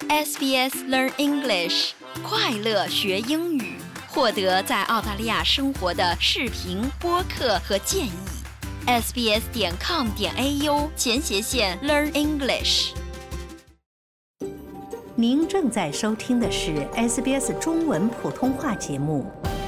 SBS Learn English， 快乐学英语，获得在澳大利亚生活的视频、播客和建议。sbs.com.au/Learn English。 您正在收听的是 SBS 中文普通话节目。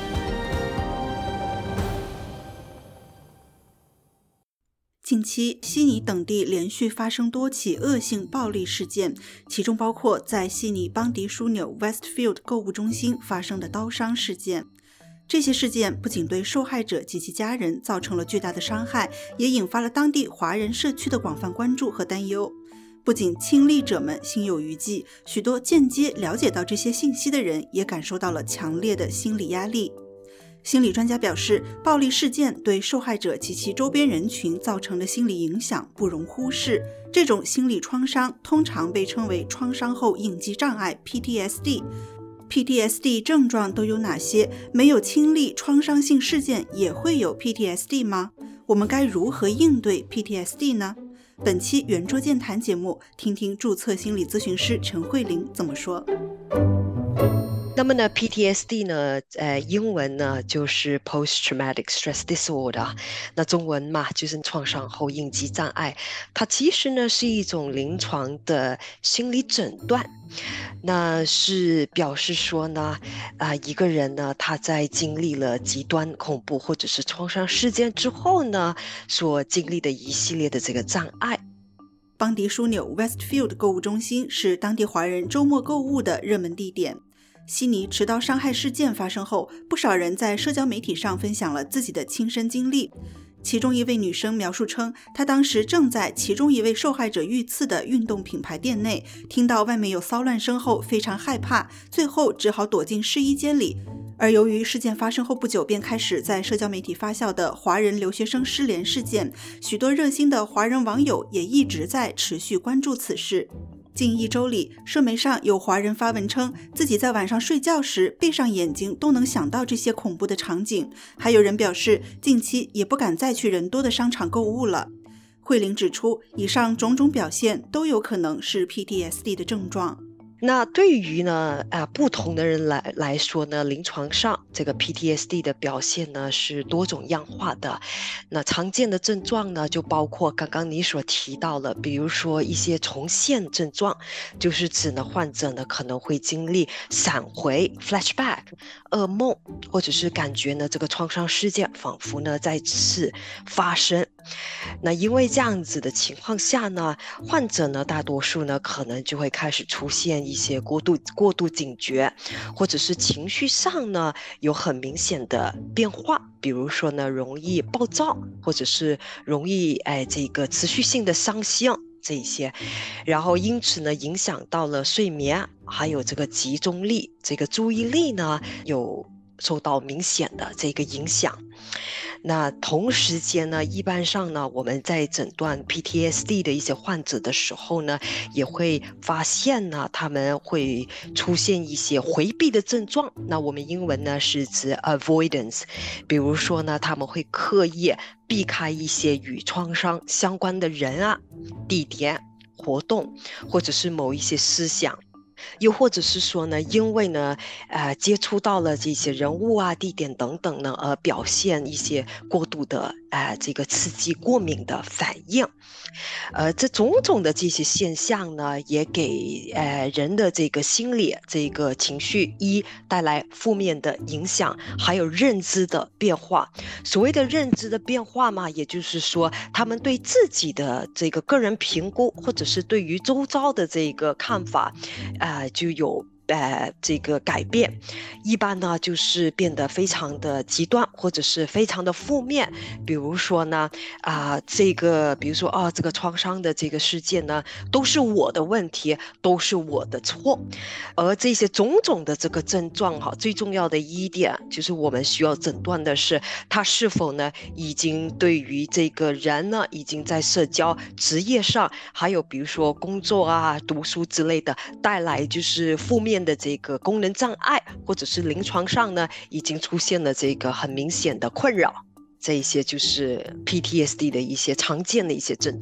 近期，悉尼等地连续发生多起恶性暴力事件，其中包括在悉尼邦迪枢纽 Westfield 购物中心发生的刀伤事件。这些事件不仅对受害者及其家人造成了巨大的伤害，也引发了当地华人社区的广泛关注和担忧。不仅亲历者们心有余悸，许多间接了解到这些信息的人也感受到了强烈的心理压力。心理专家表示，暴力事件对受害者及其周边人群造成的心理影响不容忽视。这种心理创伤通常被称为创伤后应激障碍 PTSD。PTSD 症状都有哪些？没有亲历创伤性事件也会有 PTSD 吗？我们该如何应对 PTSD 呢？本期圆桌健谈节目，听听注册心理咨询师陈慧玲怎么说。 那么呢 PTSD 呢英文呢就是 Post Traumatic Stress Disorder， 那中文嘛就是创伤后应激障碍。它其实呢是一种临床的心理诊断，那是表示说呢一个人呢他在经历了极端恐怖或者是创伤事件之后呢所经历的一系列的这个障碍。 邦迪枢纽 Westfield 购物中心是当地华人周末购物的热门地点。悉尼持刀伤害事件发生后，不少人在社交媒体上分享了自己的亲身经历。其中一位女生描述称，她当时正在其中一位受害者遇刺的运动品牌店内，听到外面有骚乱声后非常害怕，最后只好躲进试衣间里。而由于事件发生后不久便开始在社交媒体发酵的华人留学生失联事件，许多热心的华人网友也一直在持续关注此事。近一周里，社媒上有华人发文称，自己在晚上睡觉时闭上眼睛都能想到这些恐怖的场景。还有人表示，近期也不敢再去人多的商场购物了。慧玲指出，以上种种表现都有可能是 PTSD 的症状。 那对于呢不同的人来说呢，临床上这个 PTSD 的表现呢是多种样化的。那常见的症状呢就包括刚刚你所提到的，比如说一些重现症状，就是指呢患者呢可能会经历闪回 flashback 噩梦，或者是感觉呢这个创伤事件仿佛呢再次发生。那因为这样子的情况下呢，患者呢大多数呢可能就会开始出现一些过度警觉，或者是情绪上呢有很明显的变化，比如说呢容易暴躁，或者是容易这个持续性的伤心这一些，然后因此呢影响到了睡眠，还有这个集中力，这个注意力呢有受到明显的这个影响。那同时间呢，一般上呢，我们在诊断 PTSD 的一些患者的时候呢，也会发现呢，他们会出现一些回避的症状。那我们英文呢是指 avoidance， 比如说呢，他们会刻意避开一些与创伤相关的人啊、地点、活动，或者是某一些思想。又或者是说呢，因为呢接触到了这些人物啊、地点等等呢，而表现一些过度的这个刺激过敏的反应。这种种的这些现象呢，也给人的这个心理、这个情绪带来负面的影响，还有认知的变化。所谓的认知的变化嘛，也就是说，他们对自己的这个个人评估，或者是对于周遭的这个看法，就有这个改变。一般呢就是变得非常的极端，或者是非常的负面。比如说呢比如说这个创伤的这个事件呢都是我的问题，都是我的错。而这些种种的这个症状最重要的一点就是我们需要诊断的是他是否呢已经对于这个人呢已经在社交、职业上，还有比如说工作啊、读书之类的带来就是负面的这个功能障碍，或者是临床上呢已经出现了这个很明显的困扰。这一些就是 PTSD 的一些常见的一些症状。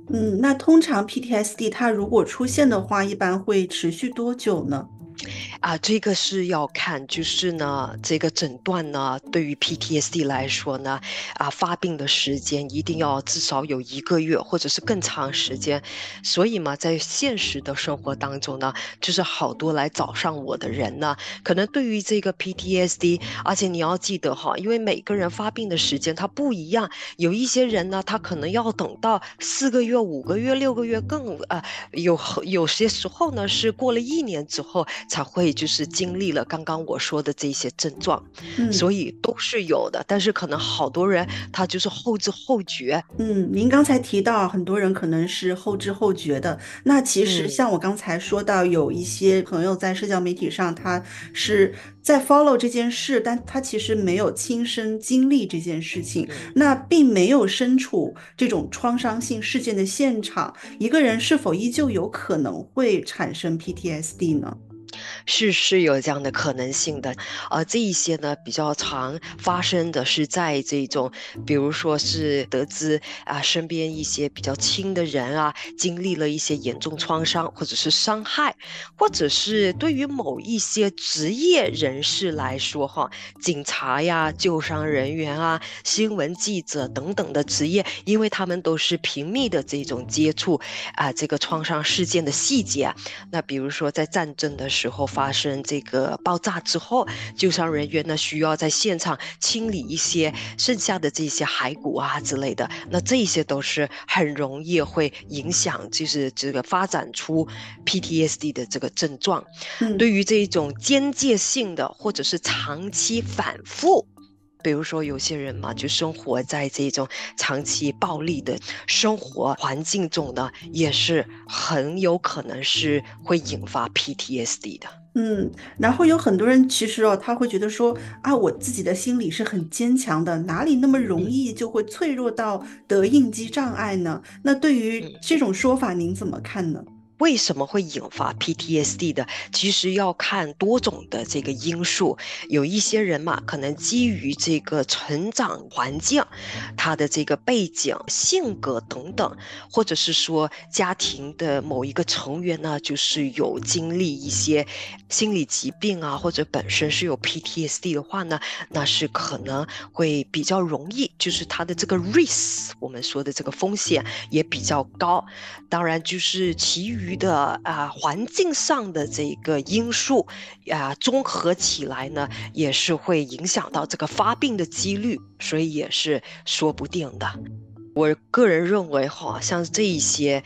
那通常 PTSD 它如果出现的话，一般会持续多久呢？ 这个是要看，就是呢，这个诊断呢，对于 PTSD 来说呢，发病的时间一定要至少有1个月，或者是更长时间。所以嘛，在现实的生活当中呢，就是好多来找上我的人呢，可能对于这个 PTSD，而且你要记得哈，因为每个人发病的时间它不一样，有一些人呢，他可能要等到4个月、5个月、6个月有些时候呢是过了1年之后才会就是经历了刚刚我说的这些症状，所以都是有的，但是可能好多人他就是后知后觉。 您刚才提到很多人可能是后知后觉的，那其实像我刚才说到，有一些朋友在社交媒体上，他是在 follow 这件事，但他其实没有亲身经历这件事情，那并没有身处这种创伤性事件的现场，一个人是否依旧有可能会产生 PTSD 呢？ 是有这样的可能性的，这一些呢比较常发生的是在这种，比如说是得知身边一些比较亲的人经历了一些严重创伤或者是伤害，或者是对于某一些职业人士来说警察呀、救伤人员新闻记者等等的职业，因为他们都是频密的这种接触这个创伤事件的细节，那比如说在战争的时候发生这个爆炸之后，救伤人员呢需要在现场清理一些剩下的这些骸骨之类的，那这些都是很容易会影响就是这个发展出 PTSD 的这个症状。对于这种间接性的或者是长期反复，比如说有些人嘛，就生活在这种长期暴力的生活环境中呢，也是很有可能是会引发 PTSD 的。 然后有很多人其实他会觉得说我自己的心理是很坚强的，哪里那么容易就会脆弱到得应激障碍呢？那对于这种说法，您怎么看呢？ 为什么会引发 PTSD 的？其实要看多种的这个因素。有一些人嘛，可能基于这个成长环境、他的这个背景、性格等等，或者是说家庭的某一个成员呢，就是有经历一些心理疾病或者本身是有 PTSD 的话呢，那是可能会比较容易，就是他的这个 risk， 我们说的这个风险也比较高。当然，就是其余的环境上的这个因素综合起来呢，也是会影响到这个发病的几率，所以也是说不定的。我个人认为像这一些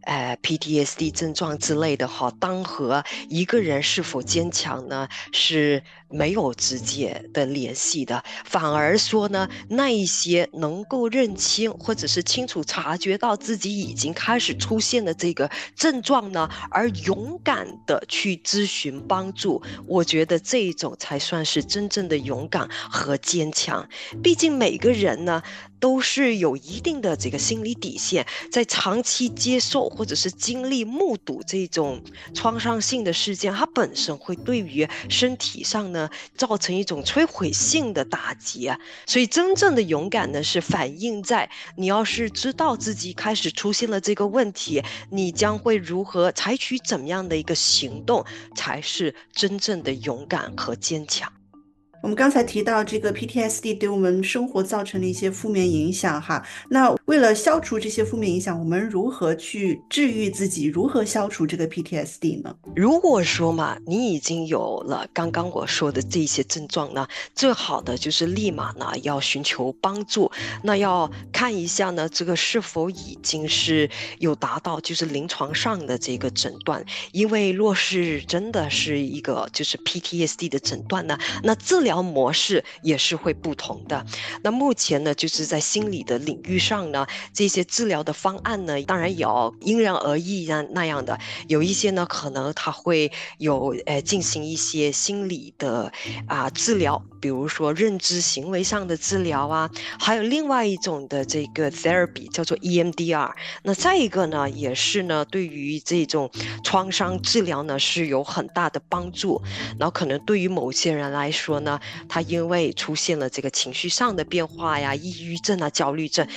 PTSD 症状之类的当和一个人是否坚强呢是没有直接的联系的，反而说呢，那一些能够认清或者是清楚察觉到自己已经开始出现的这个症状呢，而勇敢的去咨询帮助，我觉得这一种才算是真正的勇敢和坚强。毕竟每个人呢都是有一定的这个心理底线，在长期接受或者是经历目睹这种创伤性的事件，它本身会对于身体上呢造成一种摧毁性的打击所以真正的勇敢呢是反映在你要是知道自己开始出现了这个问题，你将会如何采取怎么样的一个行动，才是真正的勇敢和坚强。 我们刚才提到这个 PTSD 对我们生活造成的一些负面影响那为了消除这些负面影响，我们如何去治愈自己，如何消除这个 PTSD 呢？ 如果说嘛，你已经有了刚刚我说的这些症状呢，最好的就是立马呢要寻求帮助，那要看一下呢这个是否已经是有达到就是临床上的这个诊断，因为若是真的是一个就是 PTSD 的诊断呢，那治疗模式也是会不同的。那目前呢就是在心理的领域上呢，这些治疗的方案呢当然也要因人而异那样的，有一些呢可能它会有进行一些心理的治疗，比如说认知行为上的治疗还有另外一种的这个 therapy 叫做 EMDR。 那再一个呢也是呢对于这种创伤治疗呢是有很大的帮助，然后可能对于某些人来说呢，他因为出现了这个情绪上的变化抑郁症焦虑症，他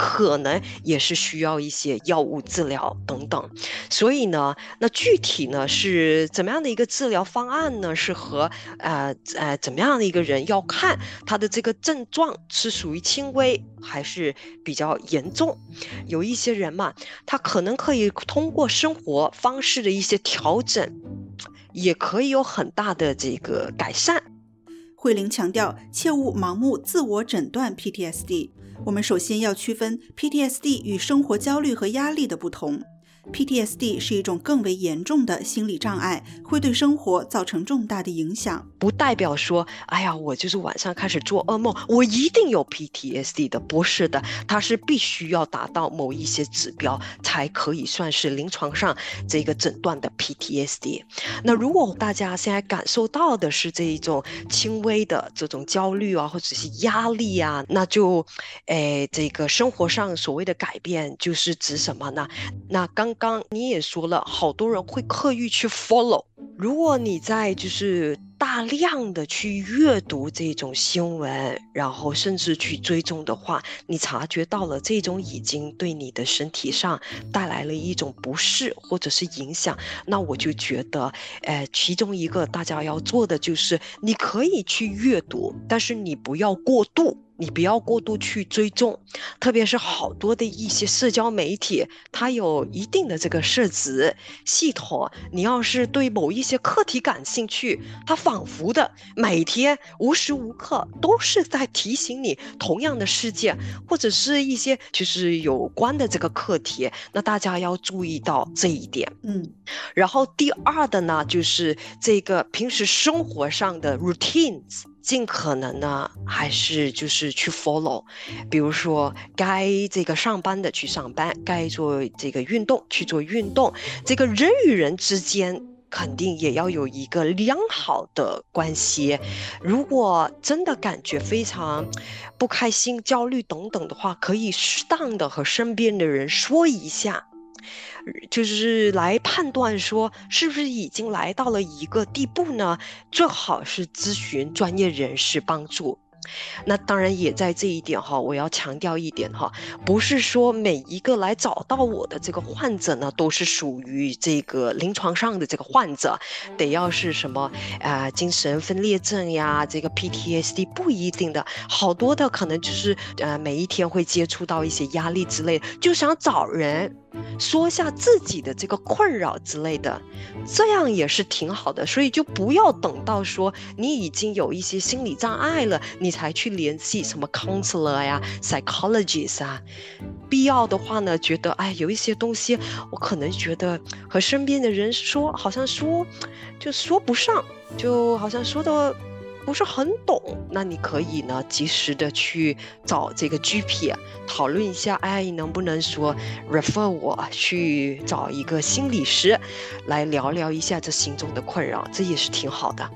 可能也是需要一些药物治疗等等。所以呢，那具体呢是怎么样的一个治疗方案呢？是和怎么样的一个人要看他的这个症状是属于轻微还是比较严重。有一些人嘛，他可能可以通过生活方式的一些调整，也可以有很大的这个改善。 慧玲强调，切勿盲目自我诊断 PTSD。我们首先要区分 PTSD 与生活焦虑和压力的不同。PTSD 是一种更为严重的心理障碍，会对生活造成重大的影响。 不代表说，哎呀，我就是晚上开始做噩梦，我一定有 PTSD 的，不是的，它是必须要达到某一些指标才可以算是临床上这个诊断的 PTSD。那如果大家现在感受到的是这一种轻微的这种焦虑啊，或者是压力啊，那就这个生活上所谓的改变就是指什么呢？那刚刚你也说了，好多人会刻意去 follow。如果你在就是大量的去阅读这种新闻，然后甚至去追踪的话，你察觉到了这种已经对你的身体上带来了一种不适或者是影响，那我就觉得其中一个大家要做的就是你可以去阅读，但是你不要过度。你不要过度去追踪，特别是好多的一些社交媒体，它有一定的这个设置系统，你要是对某一些课题感兴趣，它仿佛的每天无时无刻都是在提醒你同样的事件，或者是一些就是有关的这个课题，那大家要注意到这一点。然后第二的呢，就是这个平时生活上的 routines，尽可能呢还是就是去 follow， 比如说该这个上班的去上班，该做这个运动去做运动，这个人与人之间肯定也要有一个良好的关系。如果真的感觉非常不开心、焦虑等等的话，可以适当的和身边的人说一下，就是来判断说是不是已经来到了一个地步呢？最好是咨询专业人士帮助。那当然也在这一点哈，我要强调一点哈，不是说每一个来找到我的这个患者呢，都是属于这个临床上的这个患者，得要是什么精神分裂症呀，这个 PTSD 不一定的，好多的可能就是每一天会接触到一些压力之类的，就想找人说一下自己的这个困扰之类的，这样也是挺好的。所以就不要等到说你已经有一些心理障碍了，你才去联系什么 counselor 呀 psychologist 啊。必要的话呢，觉得有一些东西我可能觉得和身边的人说，好像说就说不上，就好像说的不是很懂，那你可以呢及时的去找这个 GP 讨论一下，能不能说 refer 我去找一个心理师来聊聊一下这心中的困扰，这也是挺好的。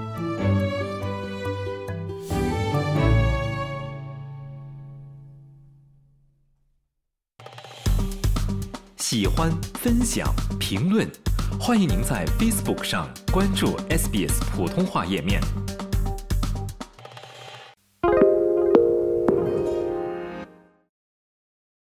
喜欢、分享、评论，欢迎您在 Facebook 上关注 SBS 普通话页面。